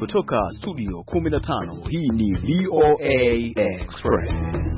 kutoka studio 15, hii ni VOA Express.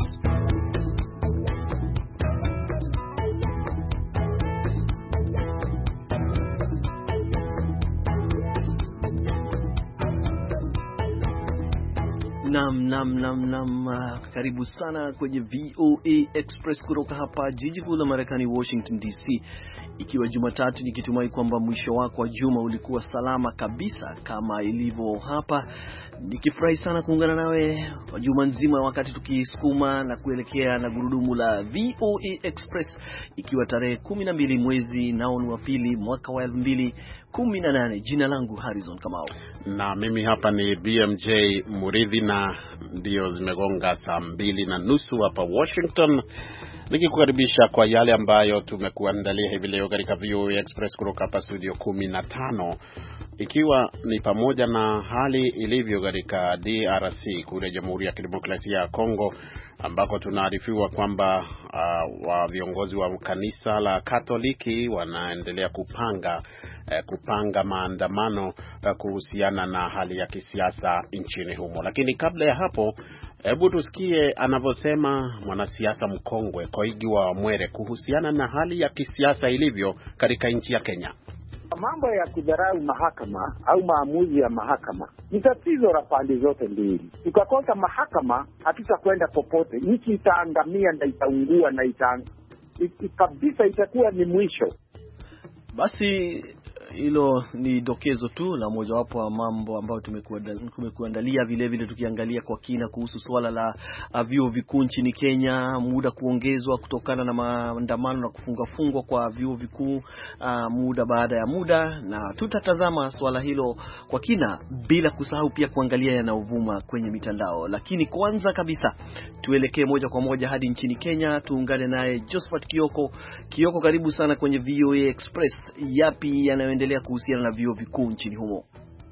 Nam, karibu sana kwenye VOA Express kutoka hapa jiji kuu la Marekani, Washington DC. Ikiwa Jumatatu, nikitumai kwamba mwisho wako wa juma ulikuwa salama kabisa kama ilivyo hapa. Nikifurahi sana kuungana nawe kwa juma nzima wakati tukisukuma na kuelekea na gurudumu la VOA Express, ikiwa tarehe 12 mwezi nao ni wa pili mwaka wa 2018. Jina langu Harrison Kamau. Na mimi hapa ni BMJ Muridhi, na ndio zimegonga saa 2:30 hapa Washington. Nikikukaribisha kwa yale ambayo tumekuandalia hivi leo katika VOA Express kutoka hapa studio 15, ikiwa ni pamoja na hali ilivyo katika DRC kule Jamhuri ya Kidemokrasia ya Kongo, ambako tunaarifiwa kwamba wa viongozi wa kanisa la Katoliki wanaendelea kupanga maandamano kuhusiana na hali ya kisiasa nchini humo. Lakini kabla ya hapo, hebu tusikie anavyosema mwanasiasa mkongwe Koigi wa Wamwere kuhusiana na hali ya kisiasa ilivyo katika nchi ya Kenya. Mambo ya kudharau mahakama au maamuzi ya mahakama ni tatizo la pande zote mbili. Tukakosa mahakama, hatutakwenda popote. Nchi itaangamia na itaungua na kabisa, itakuwa ni mwisho. Basi hilo ni dokezo tu la mojawapo wa mambo ambayo tumekuandalia. Vile vile tukiangalia kwa kina kuhusu swala la vyuo vikuu nchini Kenya, muda kuongezwa kutokana na maandamano na kufungwa kwa vyuo vikuu muda baada ya muda, na tutatazama swala hilo kwa kina, bila kusahau pia kuangalia yanayovuma kwenye mitandao. Lakini kwanza kabisa tuelekee moja kwa moja hadi nchini Kenya, tuungane naye Josephat Kioko, karibu sana kwenye VOA Express. Yapi yanayoendelea kuhusiana na vyuo vikuu nchini humo?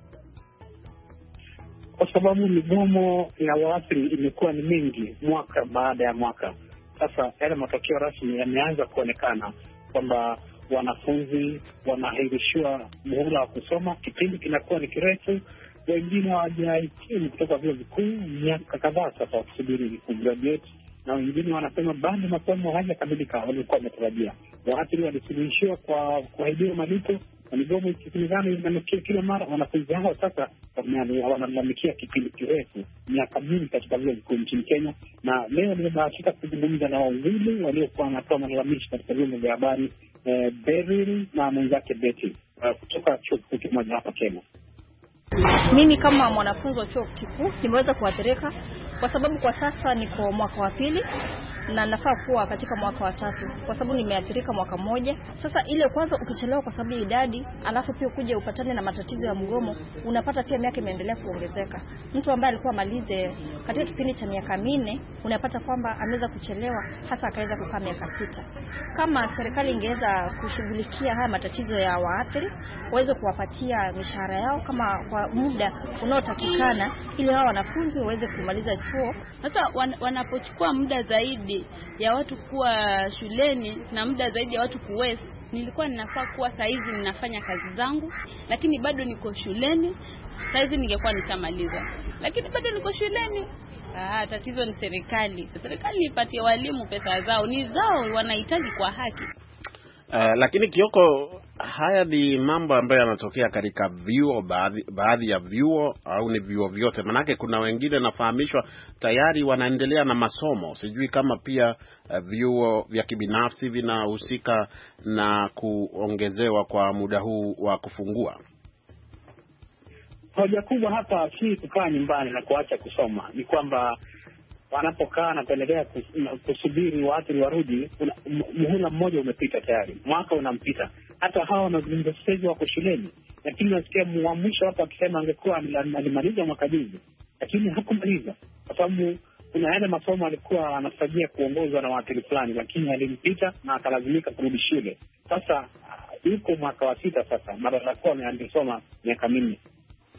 Kwa sababu migomo ya waathiri imekuwa ni mingi mwaka baada ya mwaka. Sasa yale matokeo rasmi yameanza kuonekana kwamba wanafunzi wanahairishiwa muhula wa kusoma, kipindi kinakuwa ni kirefu. Wengine hawajahitimu kutoka vyuo vikuu miaka kadhaa sasa wakisubiri kugraduate, na wengine wanasema bado masomo hayajakamilika walikuwa wametarajia. Waathiri walisuluhishiwa kwa kuahidiwa malipo, na migomo ikisemekana inanukia kila mara. Wanafunzi hao sasa wanalalamikia kipindi kirefu, miaka mingi katika vyuo vikuu nchini Kenya. Na leo nimebahatika kuzungumza na wawili waliokuwa wanatoa malalamishi katika vyombo vya habari, Beryl na mwenzake Betty kutoka chuo kikuu kimoja hapa Kenya. Mimi kama mwanafunzi wa chuo kikuu nimeweza kuathirika kwa sababu kwa sasa niko mwaka wa pili na nafaa kuwa katika mwaka wa 3, kwa sababu nimeathirika mwaka mmoja. Sasa ile kwanza ukichelewa kwa sababu idadi, alafu pia kuja upatane na matatizo ya mgomo, unapata pia miaka imeendelea kuongezeka. Mtu ambaye alikuwa malize katika kipindi cha miaka 4, unapata kwamba ameweza kuchelewa hata akaweza kukaa miaka 6. Kama serikali ingeweza kushughulikia haya matatizo ya waathiri, waweze kuwapatia mishahara yao kama kwa muda unaotakikana, ili hao wanafunzi waweze kumaliza chuo. Sasa wanapochukua muda zaidi ya watu kuwa shuleni na muda zaidi ya watu kuwest, nilikuwa ninafaa kuwa saizi ninafanya kazi zangu, lakini bado niko shuleni. Saizi ningekuwa nishamaliza, lakini bado niko shuleni. Tatizo ni serikali. Serikali ipatie walimu pesa zao, ni zao wanahitaji kwa haki. Lakini Kioko, haya ni mambo ambayo yanatokea katika vyuo, baadhi ya vyuo, au ni vyuo vyote? Manake kuna wengine nafahamishwa tayari wanaendelea na masomo. Sijui kama pia vyuo vya kibinafsi vinahusika na kuongezewa kwa muda huu wa kufungua. Hoja kubwa hapa si kukaa nyumbani na kuacha kusoma, ni kwamba wanapokaa na kuendelea kusubiri waathiri warudi, muhula mmoja umepita tayari, mwaka unampita. Hata hawa wanazungumza sasa wako shuleni, lakini nasikia mwisho hapa akisema angekuwa alimaliza mwaka juzi, lakini hakumaliza kwa sababu kuna yale masomo alikuwa anatarajia kuongozwa na waathiri fulani, lakini alimpita na akalazimika kurudi shule. Sasa yuko mwaka wa 6 sasa, mara alikuwa amesoma miaka 4.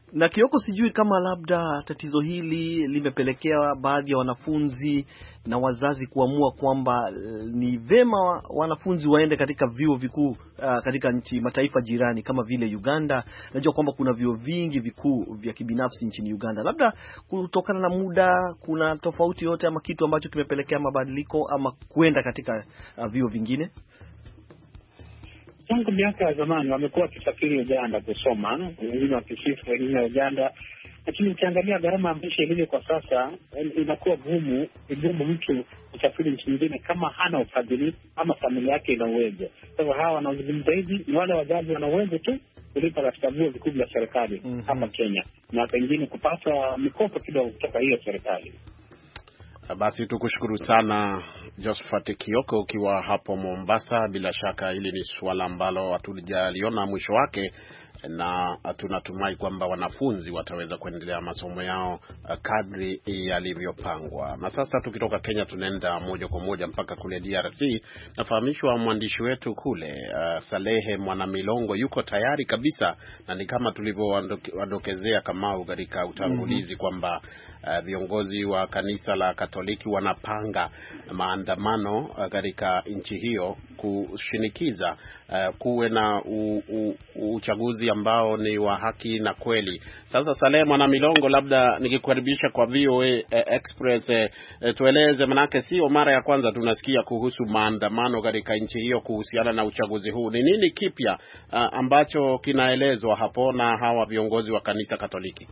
Na Kioko, sijui kama labda tatizo hili limepelekea baadhi ya wanafunzi na wazazi kuamua kwamba ni vema wanafunzi waende katika vyuo vikuu katika mataifa jirani kama vile Uganda. Najua kwamba kuna vyuo vingi vikuu vya kibinafsi nchini Uganda. Labda kutokana na muda, kuna tofauti yote ama kitu ambacho kimepelekea mabadiliko ama kuenda katika vyuo vingine? Tangu miaka ya zamani wamekuwa wakisafiri Uganda kusoma, wengine wakisifu, wengine Uganda, lakini ukiangalia gharama ya maisha ilivyo kwa sasa, inakuwa vigumu mtu kusafiri nchi nyingine kama hana ufadhili ama familia yake ina uwezo. Kwa hivyo hawa wanaozungumza hivi ni wale wazazi wana uwezo tu kulipa katika vyuo vikuu vya serikali hapa Kenya, na pengine kupata mikopo kidogo kutoka hiyo serikali. Basi tukushukuru sana Josephat Kioko ukiwa hapo Mombasa. Bila shaka hili ni swala ambalo hatujaliona mwisho wake, na tunatumai kwamba wanafunzi wataweza kuendelea masomo yao kadri yalivyopangwa. Na sasa tukitoka Kenya tunaenda moja kwa moja mpaka kule DRC. Nafahamishwa mwandishi wetu kule Salehe Mwanamilongo yuko tayari kabisa, na ni kama tulivyowadokezea Kamau katika utangulizi kwamba viongozi wa kanisa la Katoliki wanapanga maandamano katika nchi hiyo kushinikiza kuwe na uchaguzi ambao ni wa haki na kweli. Sasa Salehe Mwanamilongo, labda nikikukaribisha kwa VOA Express, tueleze, manake sio mara ya kwanza tunasikia kuhusu maandamano katika nchi hiyo kuhusiana na uchaguzi huu. Ni nini kipya ambacho kinaelezwa hapo na hawa viongozi wa kanisa Katoliki?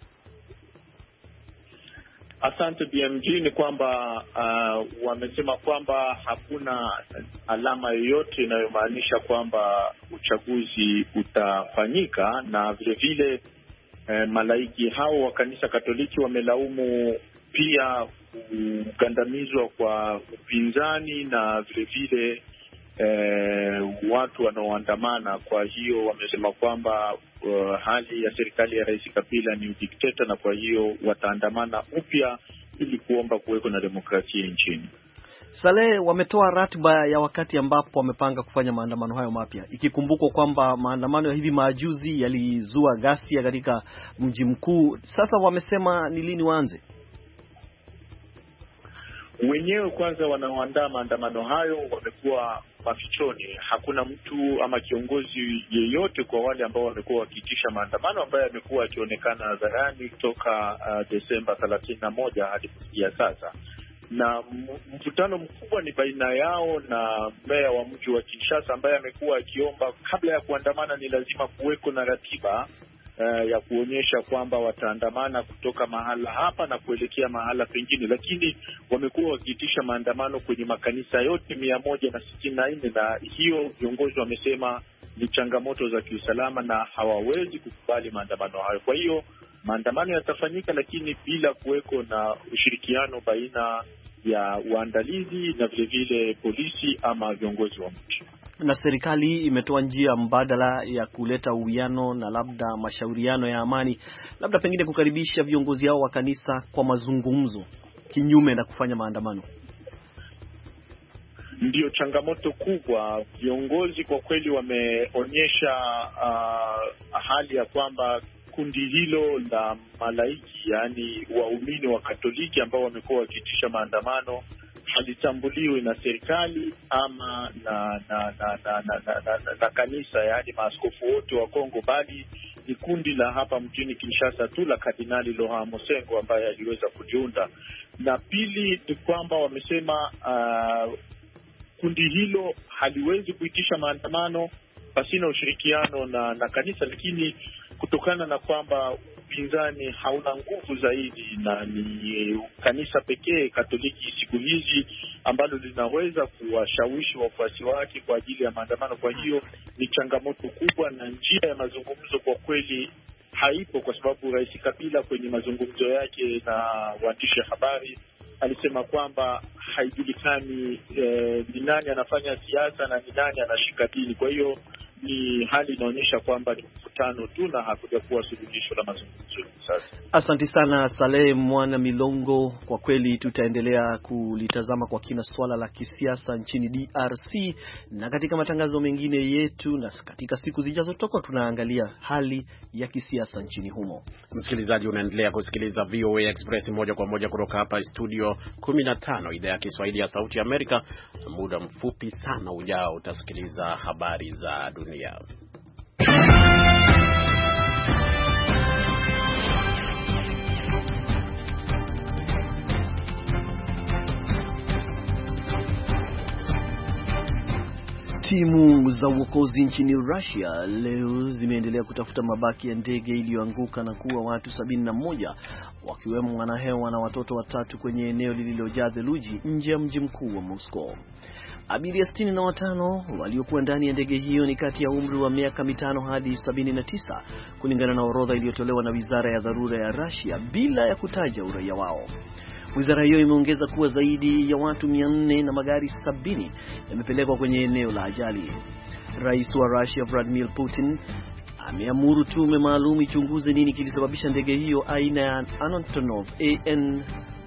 Asante BMG. Ni kwamba wamesema kwamba hakuna alama yoyote inayomaanisha kwamba uchaguzi utafanyika, na vile vile malaiki hao wa kanisa Katoliki wamelaumu pia kugandamizwa kwa upinzani na vile vile watu wanaoandamana. Kwa hiyo wamesema kwamba hali ya serikali ya Rais Kabila ni udikteta, na kwa hiyo wataandamana upya ili kuomba kuweko na demokrasia nchini. Saleh, wametoa ratiba ya wakati ambapo wamepanga kufanya maandamano hayo mapya, ikikumbukwa kwamba maandamano ya hivi majuzi yalizua ghasia katika mji mkuu. Sasa wamesema ni lini waanze? Wenyewe kwanza wanaoandaa maandamano hayo wamekuwa mafichoni. Hakuna mtu ama kiongozi yeyote kwa wale ambao wamekuwa wakiitisha maandamano ambaye amekuwa akionekana hadharani toka Desemba 31 hadi kufikia sasa. Na mvutano mkubwa ni baina yao na meya wa mji wa Kinshasa ambaye amekuwa akiomba kabla ya kuandamana ni lazima kuweko na ratiba ya kuonyesha kwamba wataandamana kutoka mahala hapa na kuelekea mahala pengine, lakini wamekuwa wakiitisha maandamano kwenye makanisa yote 164, na hiyo viongozi wamesema ni changamoto za kiusalama na hawawezi kukubali maandamano hayo. Kwa hiyo maandamano yatafanyika, lakini bila kuweko na ushirikiano baina ya waandalizi na vile vile polisi ama viongozi wa mji. Na serikali imetoa njia mbadala ya kuleta uwiano na labda mashauriano ya amani, labda pengine kukaribisha viongozi hao wa kanisa kwa mazungumzo, kinyume na kufanya maandamano. Ndiyo changamoto kubwa. Viongozi kwa kweli wameonyesha hali ya kwamba kundi hilo la malaiki, yaani waumini wa Katoliki ambao wamekuwa wakiitisha maandamano, halitambuliwi na serikali ama na kanisa, yaani maaskofu wote wa Kongo, bali ni kundi la hapa mjini Kinshasa tu la Kardinali Laurent Mosengo ambaye aliweza kujiunda. Na pili ni kwamba wamesema kundi hilo haliwezi kuitisha maandamano pasina ushirikiano na kanisa, lakini kutokana na kwamba upinzani hauna nguvu zaidi na ni kanisa pekee Katoliki siku hizi ambalo linaweza kuwashawishi wafuasi wake kwa ajili ya maandamano. Kwa hiyo ni changamoto kubwa, na njia ya mazungumzo kwa kweli haipo, kwa sababu Rais Kabila kwenye mazungumzo yake na waandishi habari alisema kwamba haijulikani ni nani anafanya siasa na ni nani anashika dini. Kwa hiyo ni hali inaonyesha kwamba ni mkutano tu na hakuja kuwa suluhisho la mazungumzo sasa. Asante sana Saleh Mwana Milongo. Kwa kweli tutaendelea kulitazama kwa kina swala la kisiasa nchini DRC na katika matangazo mengine yetu, na katika siku zijazo tutakuwa tunaangalia hali ya kisiasa nchini humo. Msikilizaji, unaendelea kusikiliza VOA Express moja kwa moja kutoka hapa studio 15 idhaa ya Kiswahili ya Sauti ya Amerika. Muda mfupi sana ujao utasikiliza habari za dunia. Timu za uokozi nchini Russia leo zimeendelea kutafuta mabaki ya ndege iliyoanguka na kuua watu 71 wakiwemo wanahewa na watoto watatu kwenye eneo lililojaa theluji nje ya mji mkuu wa Moscow. Abiria 65 waliokuwa ndani ya ndege hiyo ni kati ya umri wa miaka 5 hadi 79 kulingana na orodha iliyotolewa na Wizara ya Dharura ya Russia bila ya kutaja uraia wao. Wizara hiyo imeongeza kuwa zaidi ya watu 400 na magari 70 yamepelekwa kwenye eneo la ajali. Rais wa Russia Vladimir Putin ameamuru tume maalum ichunguze nini kilisababisha ndege hiyo aina ya Antonov AN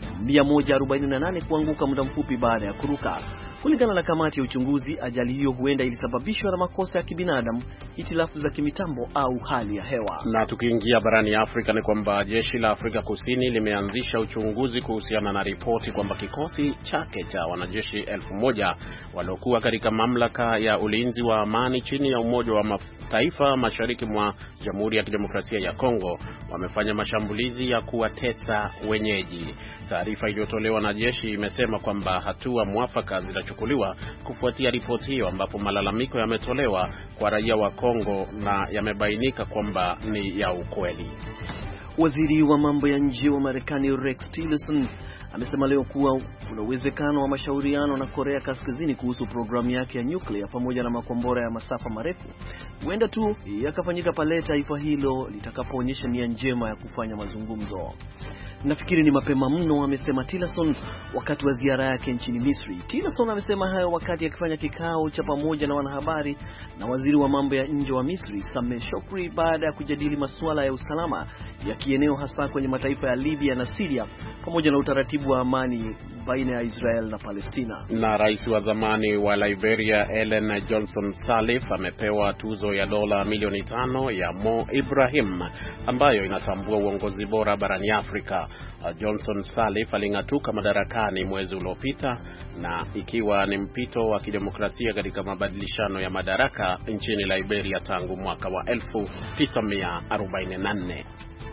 148 kuanguka muda mfupi baada ya kuruka. Kulingana na kamati ya uchunguzi, ajali hiyo huenda ilisababishwa na makosa ya kibinadamu, hitilafu za kimitambo au hali ya hewa. Na tukiingia barani Afrika ni kwamba jeshi la Afrika Kusini limeanzisha uchunguzi kuhusiana na ripoti kwamba kikosi chake cha wanajeshi 1000 waliokuwa katika mamlaka ya ulinzi wa amani chini ya Umoja wa Mataifa mashariki mwa Jamhuri ya Kidemokrasia ya Kongo wamefanya mashambulizi ya kuwatesa wenyeji. Taarifa iliyotolewa na jeshi imesema kwamba hatua mwafaka zitachukuliwa kufuatia ripoti hiyo, ambapo malalamiko yametolewa kwa raia wa Kongo na yamebainika kwamba ni ya ukweli. Waziri wa mambo ya nje wa Marekani Rex Tillerson amesema leo kuwa kuna uwezekano wa mashauriano na Korea Kaskazini kuhusu programu yake ya nyuklia pamoja na makombora ya masafa marefu. Huenda tu yakafanyika pale taifa hilo litakapoonyesha nia njema ya kufanya mazungumzo. Nafikiri ni mapema mno, amesema Tillerson wakati wa ziara yake nchini Misri. Tillerson amesema hayo wakati akifanya kikao cha pamoja na wanahabari na waziri wa mambo ya nje wa Misri Sameh Shoukry baada ya kujadili masuala ya usalama ya kieneo, hasa kwenye mataifa ya Libya na Syria pamoja na utaratibu wa amani baina ya Israel na Palestina. Na rais wa zamani wa Liberia Ellen Johnson Sirleaf amepewa tuzo ya dola milioni 5 ya Mo Ibrahim ambayo inatambua uongozi bora barani Afrika. Johnson Sirleaf aling'atuka madarakani mwezi uliopita, na ikiwa ni mpito wa kidemokrasia katika mabadilishano ya madaraka nchini Liberia tangu mwaka wa 1944.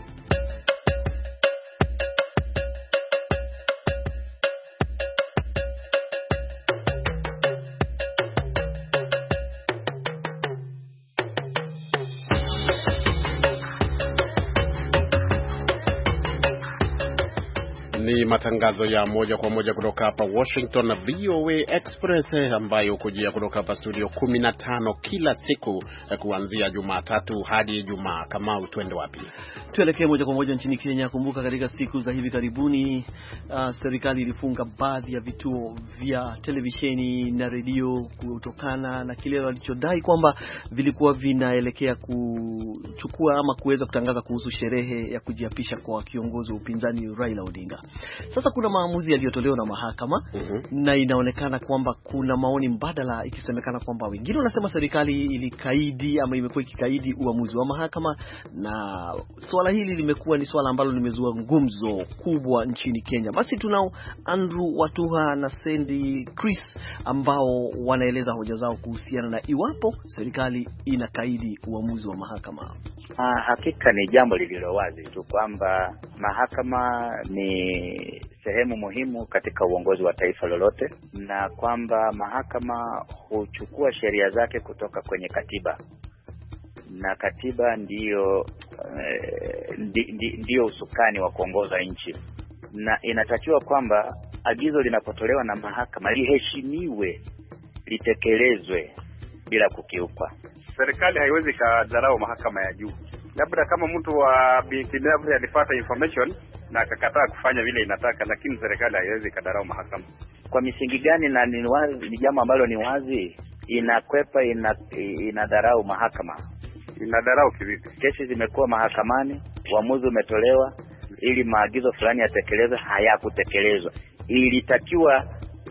Ni matangazo ya moja kwa moja kutoka hapa Washington na VOA Express ambayo kujia kutoka hapa studio 15 kila siku kuanzia Jumatatu hadi Ijumaa. Kama twende wapi? Tuelekee moja kwa moja nchini Kenya. Kumbuka katika siku za hivi karibuni serikali ilifunga baadhi ya vituo vya televisheni na redio kutokana na kile walichodai kwamba vilikuwa vinaelekea kuchukua ama kuweza kutangaza kuhusu sherehe ya kujiapisha kwa kiongozi wa upinzani Raila Odinga. Sasa kuna maamuzi yaliyotolewa na mahakama na inaonekana kwamba kuna maoni mbadala, ikisemekana kwamba wengine wanasema serikali ilikaidi ama imekuwa ikikaidi uamuzi wa mahakama, na swala hili limekuwa ni swala ambalo limezua ngumzo kubwa nchini Kenya. Basi tunao Andrew Watuha na Sandy Chris ambao wanaeleza hoja zao kuhusiana na iwapo serikali inakaidi uamuzi wa mahakama. Hakika ni jambo lililo wazi tu kwamba mahakama ni sehemu muhimu katika uongozi wa taifa lolote, na kwamba mahakama huchukua sheria zake kutoka kwenye katiba, na katiba ndiyo usukani wa kuongoza nchi, na inatakiwa kwamba agizo linapotolewa na mahakama liheshimiwe, litekelezwe bila kukiukwa. Serikali haiwezi kadharau mahakama ya juu. Labda kama mtu wa binafsi alipata information na akakataa kufanya vile inataka, lakini serikali haiwezi kadharau mahakama. Kwa misingi gani? Na ni jambo ambalo ni wazi, inakwepa, inadharau mahakama. Inadharau kivipi? Kesi zimekuwa mahakamani, uamuzi umetolewa ili maagizo fulani yatekelezwe, hayakutekelezwa. Ilitakiwa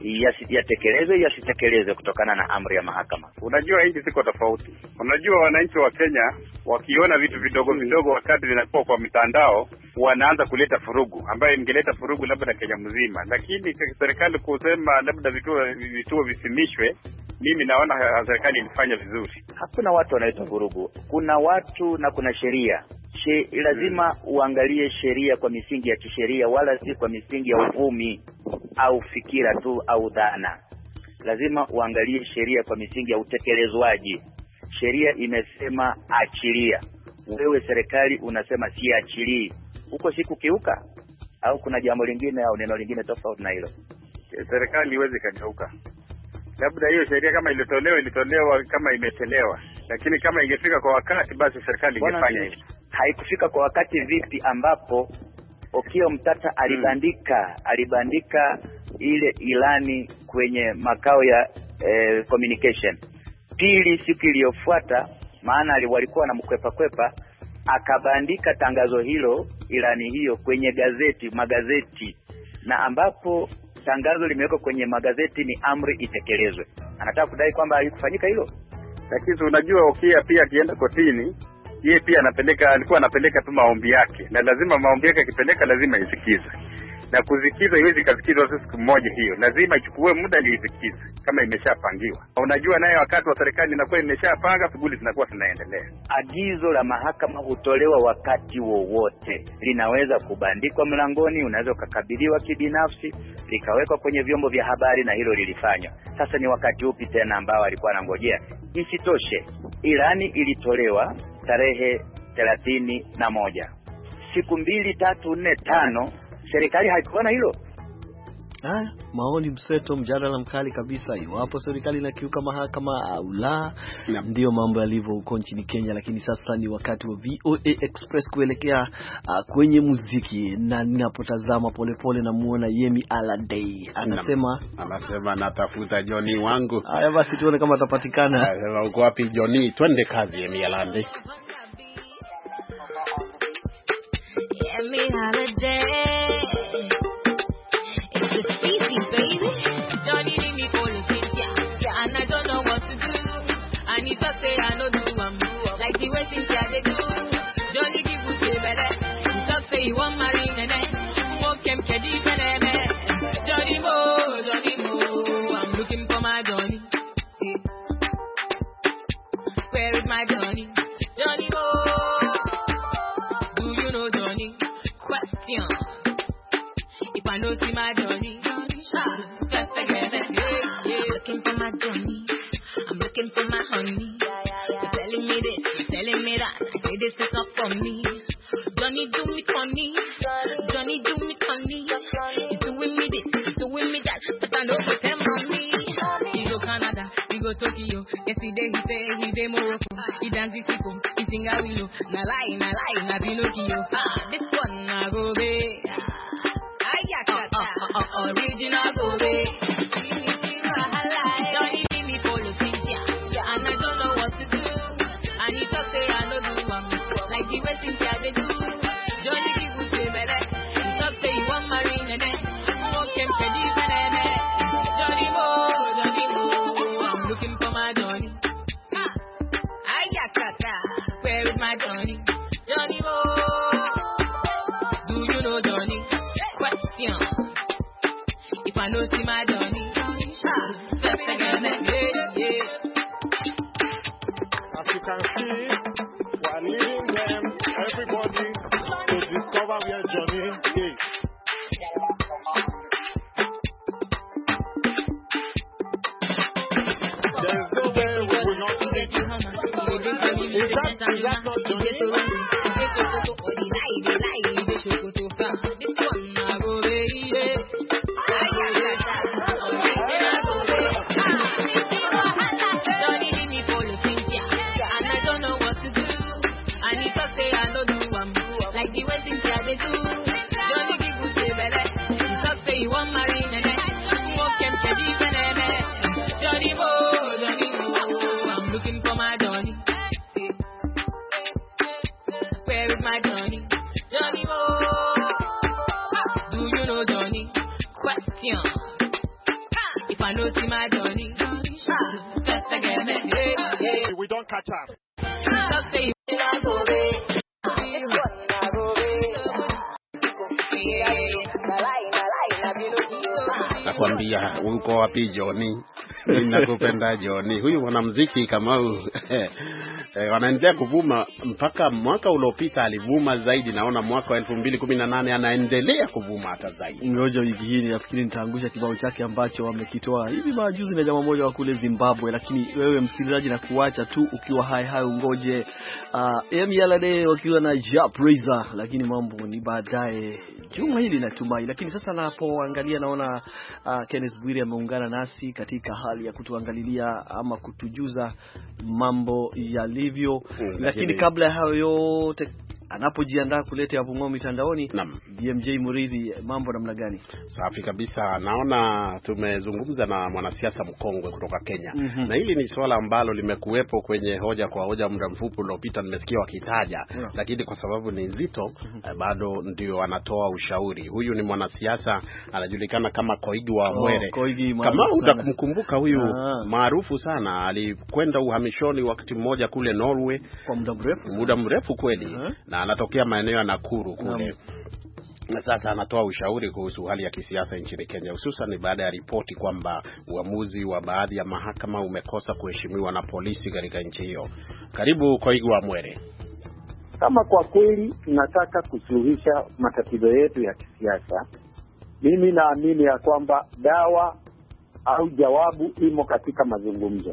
yasitekelezwe kutokana na amri ya mahakama. Unajua nchi ziko tofauti. Unajua wananchi wa Kenya wakiona vitu vidogo vidogo wakati vinakuwa kwa mitandao wanaanza kuleta furugu ambayo ingeleta furugu labda Kenya mzima, lakini serikali kusema labda vituo visimishwe, mimi naona serikali ilifanya vizuri. Hakuna watu wanaita vurugu. Kuna watu na kuna sheria. Lazima uangalie sheria kwa misingi ya kisheria, wala si kwa misingi ya uvumi au fikira tu au dhana. Lazima uangalie sheria kwa misingi ya utekelezwaji. Sheria imesema achilia. Wewe serikali unasema si achilii. Huko si kukiuka au kuna jambo lingine au neno lingine tofauti na hilo? Serikali iweze kageuka. Labda hiyo sheria kama ilitolewa kama imechelewa, lakini kama ingefika kwa wakati basi serikali ingefanya hivyo. Haikufika kwa wakati vipi ambapo Okiya Mtata alibandika ile ilani kwenye makao ya communication. Pili, siku iliyofuata, maana walikuwa na mkwepa, akabandika tangazo hilo, ilani hiyo kwenye magazeti, na ambapo tangazo limewekwa kwenye magazeti ni amri itekelezwe. Anataka kudai kwamba halikufanyika hilo. Lakini unajua Okiya pia akienda kotini, yeye pia alikuwa anapeleka tu maombi yake, na lazima maombi yake akipeleka lazima isikizwe. Na kuzikiza iwezi kasikizwa siku moja hiyo. Lazima ichukue muda ili isikizwe kama imeshapangiwa. Unajua naye wakati wa serikali inakuwa imeshapanga, shughuli zinakuwa zinaendelea. Agizo la mahakama hutolewa wakati wowote. Linaweza kubandikwa mlangoni, unaweza kukabidhiwa kibinafsi, likawekwa kwenye vyombo vya habari, na hilo lilifanywa. Sasa ni wakati upi tena ambao alikuwa anangojea? Isitoshe, ilani ilitolewa tarehe 31. Siku 2, 3, 4, 5 serikali haikuona hilo. Maoni mseto, mjadala mkali kabisa iwapo serikali inakiuka mahakama au la. Ndio mambo yalivyo huko nchini Kenya. Lakini sasa ni wakati wa VOA Express kuelekea kwenye muziki, na ninapotazama polepole na muona Yemi Alade anasema natafuta Johnny wangu. Haya basi tuone kama atapatikana. Anasema uko wapi Johnny? Twende kazi Yemi Alade. Yemi Alade, it's easy, baby. Johnny leave me for the things, yeah, and I don't know what to do. I need to say I know do like the way things they do. Johnny give you the better. You just say you want marry me, walk him kedi me. Johnny Mo, I'm looking for my Johnny. Where is my Johnny? Johnny Mo. If I don't see my Johnny, let's forget it. Yeah. Looking for my Johnny, I'm looking for my honey. You're telling me this, you're telling me that. I say this is not for me. Johnny do me funny, Johnny do me funny. He's doing me this, he's doing me that, but I know what them on me. He go Canada, he go Tokyo. Yesterday he say he dey Morocco. He dance the sicko, he sing a willow. Na lie, na Pinocchio. This one I go be. Original go be. Johnny leave me for the things, yeah, and I don't know what to do. I need to say I know do like the way things they do. Johnny give you say bele, you talk say you want marry nene, walk him pedi nene. Johnny Mo, I'm looking for my Johnny. I got kaka, where is my Johnny? Johnny Mo, do you know Johnny? Question. If I know see my Johnny, let's again, yeah. As you can see, we're leading them, everybody, to discover where Johnny is. There is no way we will not see you. Is that not Johnny? Johnny Mo, Johnny? Johnny oh. Do you know Johnny? Question. If I know see my Johnny, best again. Hey. We don't catch up. Just say nakwambia uko wapi Johnny? Ninakupenda Johnny. Huyu mwanamuziki Kamau wanaendelea kuvuma mpaka mwaka uliopita alivuma zaidi, naona mwaka wa 2018 anaendelea kuvuma hata zaidi. Ngoja wiki hii nafikiri nitaangusha kibao chake ambacho wamekitoa hivi majuzi na jamaa mmoja wa kule Zimbabwe, lakini wewe msikilizaji na kuacha tu ukiwa hai ungoje Yalade wakiwa na Jap Razor, lakini mambo ni baadaye juma hili natumai. Lakini sasa napoangalia naona Kenneth Bwire ameungana nasi katika hali ya kutuangalilia ama kutujuza mambo yalivyo. Lakini kabla ya hayo yote anapojiandaa kuleta hapo ngoma mitandaoni, BMJ Muridhi, mambo namna gani? Safi kabisa. Naona tumezungumza na mwanasiasa mkongwe kutoka Kenya. Na hili ni swala ambalo limekuwepo kwenye hoja kwa hoja muda mfupi uliopita, nimesikia wakitaja. Lakini kwa sababu ni nzito, bado ndio anatoa ushauri. Huyu ni mwanasiasa anajulikana kama Koigi wa Mwere. Kama utakumkumbuka huyu maarufu sana, alikwenda uhamishoni wakati mmoja kule Norway kwa muda mrefu kweli. Na anatokea maeneo ya Nakuru kule. Na sasa anatoa ushauri kuhusu hali ya kisiasa nchini Kenya, hususan baada ya ripoti kwamba uamuzi wa baadhi ya mahakama umekosa kuheshimiwa na polisi katika nchi hiyo. Karibu Koigi wa Mwere. Kama kwa kweli tunataka kusuluhisha matatizo yetu ya kisiasa, mimi naamini ya kwamba dawa au jawabu imo katika mazungumzo.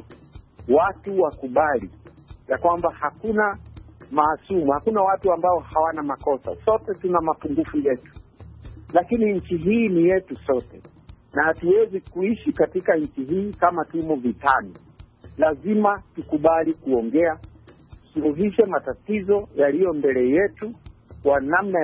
Watu wakubali ya kwamba hakuna maasumu, hakuna watu ambao hawana makosa. Sote tuna mapungufu yetu, lakini nchi hii ni yetu sote, na hatuwezi kuishi katika nchi hii kama tumo vitani. Lazima tukubali kuongea, suluhishe matatizo yaliyo mbele yetu kwa namna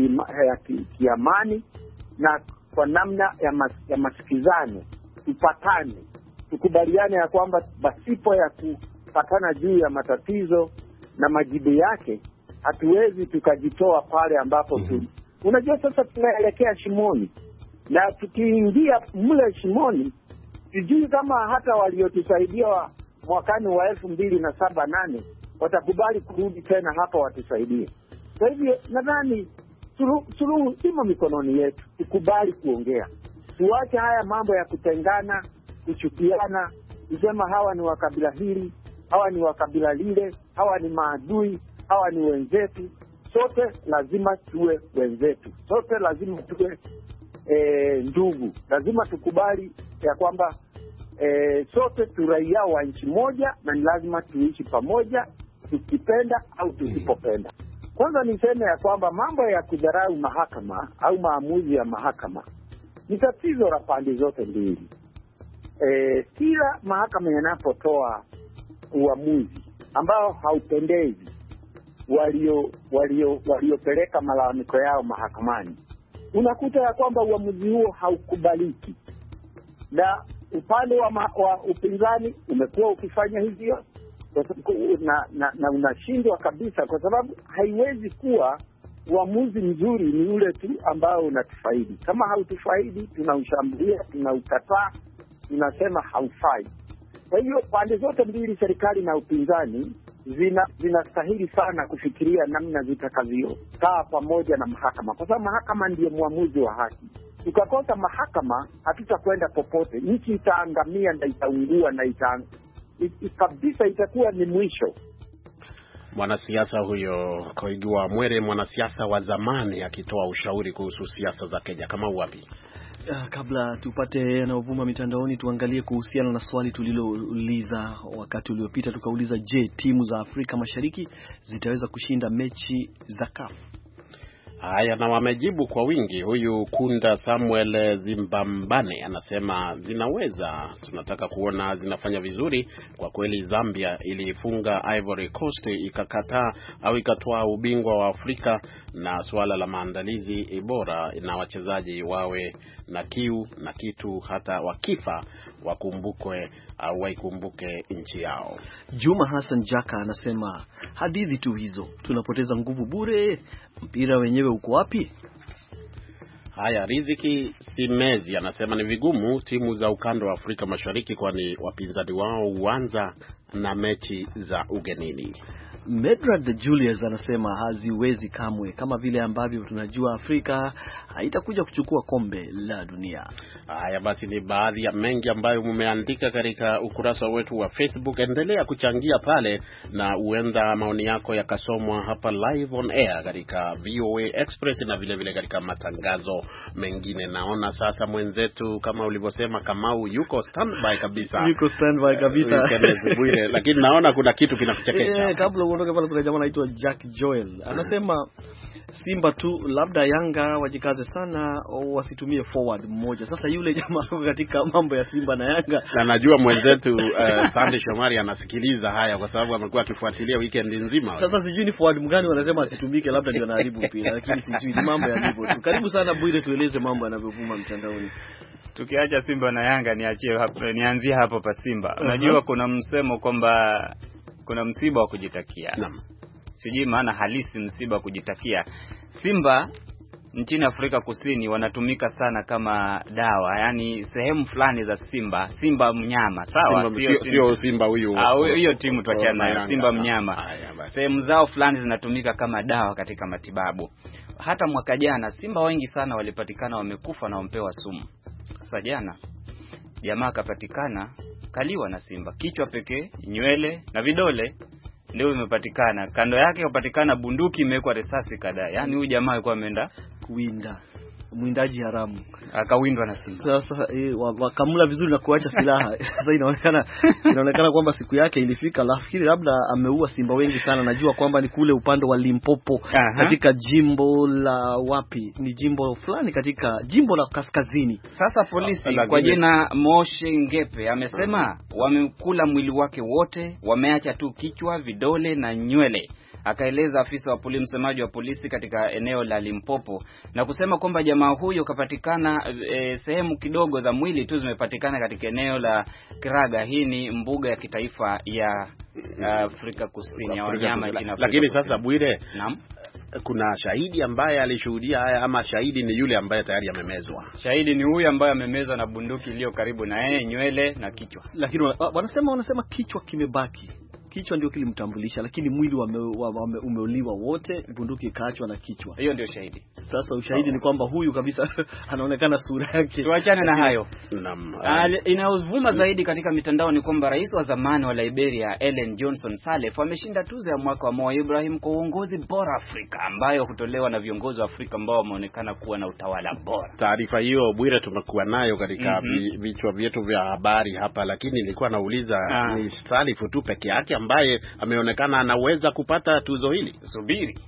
ya kiamani na kwa namna ya masikizano. Tupatane, tukubaliane ya kwamba basipo ya kupatana juu ya matatizo na majibu yake, hatuwezi tukajitoa pale ambapo unajua sasa tunaelekea shimoni, na tukiingia mle shimoni, sijui kama hata waliotusaidia mwakani wa 2007-8 watakubali kurudi tena hapa watusaidie. Kwa hivyo nadhani suluhu imo mikononi yetu. Tukubali kuongea, tuache haya mambo ya kutengana, kuchukiana, kusema hawa ni wa kabila hili, hawa ni wa kabila lile, hawa ni maadui, hawa ni wenzetu. Sote lazima tuwe wenzetu, sote lazima tuwe ndugu. Lazima tukubali ya kwamba sote tu raia wa nchi moja, na ni lazima tuishi pamoja, tukipenda au tusipopenda. Kwanza niseme ya kwamba mambo ya kudharau mahakama au maamuzi ya mahakama ni tatizo la pande zote mbili. Kila mahakama yanapotoa uamuzi ambao haupendezi waliopeleka malalamiko yao mahakamani, unakuta ya kwamba uamuzi huo haukubaliki, na upande wa upinzani umekuwa ukifanya hivyo na unashindwa kabisa, kwa sababu haiwezi kuwa uamuzi mzuri ni ule tu ambao unatufaidi. Kama hautufaidi, tunaushambulia, tunaukataa, tunasema haufai. Kwa hiyo pande zote mbili, serikali na upinzani, zinastahili sana kufikiria namna zitakavyokaa pamoja na mahakama, kwa sababu mahakama ndiye muamuzi wa haki. Tukakosa mahakama, hatutakwenda popote. Nchi itaangamia na itaungua na kabisa, itakuwa ni mwisho. Mwanasiasa huyo Koigi wa Mwere, mwanasiasa wa zamani, akitoa ushauri kuhusu siasa za Kenya. Kama wapi? Kabla tupate yanayovuma mitandaoni, tuangalie kuhusiana na swali tulilouliza wakati uliopita. Tukauliza, je, timu za Afrika Mashariki zitaweza kushinda mechi za CAF? Haya, na wamejibu kwa wingi. Huyu Kunda Samuel Zimbambane anasema zinaweza, tunataka kuona zinafanya vizuri. Kwa kweli Zambia ilifunga Ivory Coast, ikakataa au ikatoa ubingwa wa Afrika, na swala la maandalizi bora na wachezaji wawe na kiu na kitu, hata wakifa wakumbukwe au waikumbuke nchi yao. Juma Hassan Jaka anasema hadithi tu hizo, tunapoteza nguvu bure, mpira wenyewe uko wapi? Haya, Riziki Simezi anasema ni vigumu timu za ukanda wa Afrika Mashariki, kwani wapinzani wao huanza na mechi za ugenini. Medrad Julius anasema haziwezi kamwe, kama vile ambavyo tunajua Afrika haitakuja kuchukua kombe la dunia. Haya basi, ni baadhi ya mengi ambayo mmeandika katika ukurasa wetu wa Facebook. Endelea kuchangia pale na huenda maoni yako yakasomwa hapa live on air katika VOA Express na vile vile katika matangazo mengine. Naona sasa mwenzetu kama ulivyosema Kamau yuko standby kabisa. Yuko standby kabisa. Lakini naona kuna kitu kinakuchekesha. Kabla uondoke pale kuna jamaa anaitwa Jack Joel. Anasema Simba tu, labda Yanga wajikaze sana wasitumie forward mmoja. Sasa yule jamaa yuko katika mambo ya Simba na Yanga. Na najua mwenzetu Sandy Shomari anasikiliza haya kwa sababu amekuwa akifuatilia weekend nzima. Sasa sijui ni forward mgani wanasema asitumike, labda ndio anaharibu mpira, lakini sijui ni mambo ya hivyo tu. Karibu sana Bwire, tueleze mambo yanavyovuma mtandaoni. Tukiacha Simba na Yanga nianzie hapo pa Simba. Unajua kuna msemo kwamba kuna msiba wa kujitakia. Naam. Sijui maana halisi msiba wa kujitakia. Simba nchini Afrika Kusini wanatumika sana kama dawa, yani sehemu fulani za Simba mnyama, sawa? Sio Simba huyu. Hiyo timu tuachana nayo, Simba mnyama. Sehemu zao fulani zinatumika kama dawa katika matibabu. Hata mwaka jana Simba wengi sana walipatikana wamekufa na wampewa sumu. Sasa jana jamaa akapatikana kaliwa na simba, kichwa pekee, nywele na vidole ndio vimepatikana. Kando yake kupatikana bunduki imewekwa risasi kadhaa. Yaani huyu jamaa alikuwa ameenda kuwinda, mwindaji haramu, akawindwa na simba. Sasa wakamla vizuri na kuacha silaha. Sasa inaonekana kwamba siku yake ilifika. Nafikiri labda ameua simba wengi sana. Najua kwamba ni kule upande wa Limpopo, katika jimbo la wapi? Ni jimbo fulani katika jimbo la kaskazini. Sasa polisi kwa jina Moshe Ngepe amesema wamekula mwili wake wote, wameacha tu kichwa, vidole na nywele. Akaeleza afisa wa polisi, msemaji wa polisi katika eneo la Limpopo, na kusema kwamba jamaa huyo kapatikana sehemu kidogo za mwili tu zimepatikana katika eneo la Kiraga. Hii ni mbuga ya kitaifa ya Afrika Kusini ya wanyama nchini Afrika. Lakini sasa Bwire, naam, kuna shahidi ambaye alishuhudia haya, ama shahidi ni yule ambaye tayari amemezwa? Shahidi ni huyu ambaye amemezwa na bunduki iliyo karibu na yeye, nywele na kichwa. Lakini wanasema kichwa kimebaki. Kichwa ndio kilimtambulisha, lakini mwili umeuliwa wote, bunduki ikaachwa na kichwa. Hiyo ndio shahidi. Sasa ushahidi ni kwamba huyu kabisa anaonekana sura yake. Tuachane na hayo. Inayovuma zaidi katika mitandao ni kwamba rais wa zamani wa Liberia Ellen Johnson Sirleaf ameshinda tuzo ya mwaka wa Mo Ibrahim kwa uongozi bora Afrika, ambayo hutolewa na viongozi wa Afrika ambao wameonekana kuwa na utawala bora. Taarifa hiyo Bwire tumekuwa nayo katika vichwa vyetu vya habari hapa, lakini nilikuwa nauliza ni Sirleaf tu peke yake ambaye ameonekana anaweza kupata tuzo hili? Subiri.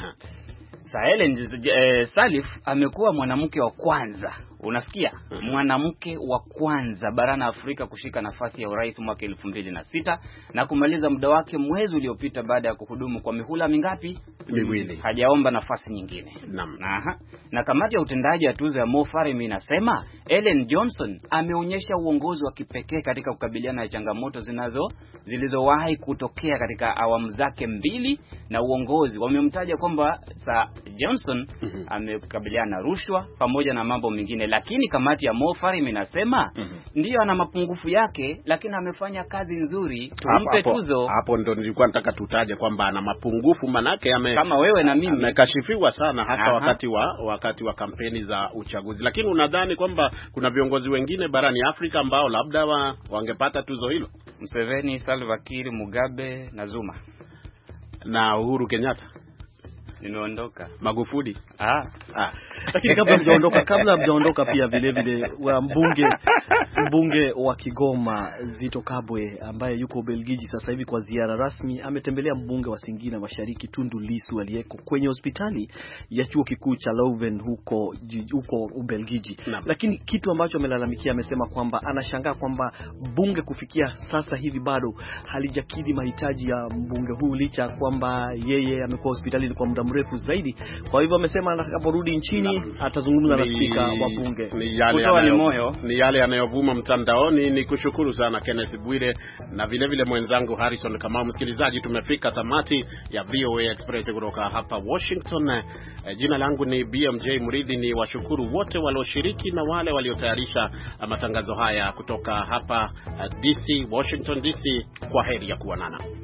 Sirleaf amekuwa mwanamke wa kwanza, unasikia? Mwanamke wa kwanza barani Afrika kushika nafasi ya urais mwaka 2006 na kumaliza muda wake mwezi uliopita baada ya kuhudumu kwa mihula mingapi? Miwili. Hajaomba nafasi nyingine. Naam. Na kamati ya utendaji ya tuzo ya Mo Ibrahim inasema Ellen Johnson ameonyesha uongozi wa kipekee katika kukabiliana na changamoto zilizowahi kutokea katika awamu zake mbili na uongozi. Wamemtaja kwamba Johnson amekabiliana na rushwa pamoja na mambo mengine, lakini kamati ya Mo Ibrahim inasema ndio ana mapungufu yake, lakini amefanya kazi nzuri, tumpe tuzo. Hapo ndo nilikuwa nataka tutaje kwamba ana mapungufu, manake kama wewe na mimi amekashifiwa sana hata wakati wa kampeni za uchaguzi. Lakini unadhani kwamba kuna viongozi wengine barani Afrika ambao labda wangepata tuzo hilo? Museveni, Salva Kiir, Mugabe na Zuma na Uhuru Kenyatta Nimeondoka. Magufuli. Lakini kabla mjaondoka pia vile vile wa mbunge wa Kigoma Zito Kabwe ambaye yuko Ubelgiji sasa hivi kwa ziara rasmi ametembelea mbunge wa Singida Mashariki Tundu Lissu aliyeko kwenye hospitali ya chuo kikuu cha Leuven huko Ubelgiji. Lakini kitu ambacho amelalamikia, amesema kwamba anashangaa kwamba bunge kufikia sasa hivi bado halijakidhi mahitaji ya mbunge huu licha kwamba yeye amekuwa hospitalini kwa muda mrefu zaidi. Kwa hivyo amesema atakaporudi nchini atazungumza na spika wa bunge. Ni yale yanayovuma mtandaoni. Ni kushukuru sana Kenneth Bwire na vile vile mwenzangu Harrison Kamau. Msikilizaji, tumefika tamati ya VOA Express kutoka hapa Washington. Jina langu ni BMJ Muridhi. Ni washukuru wote walioshiriki na wale waliotayarisha matangazo haya kutoka hapa DC, Washington DC. Kwa heri ya kuonana.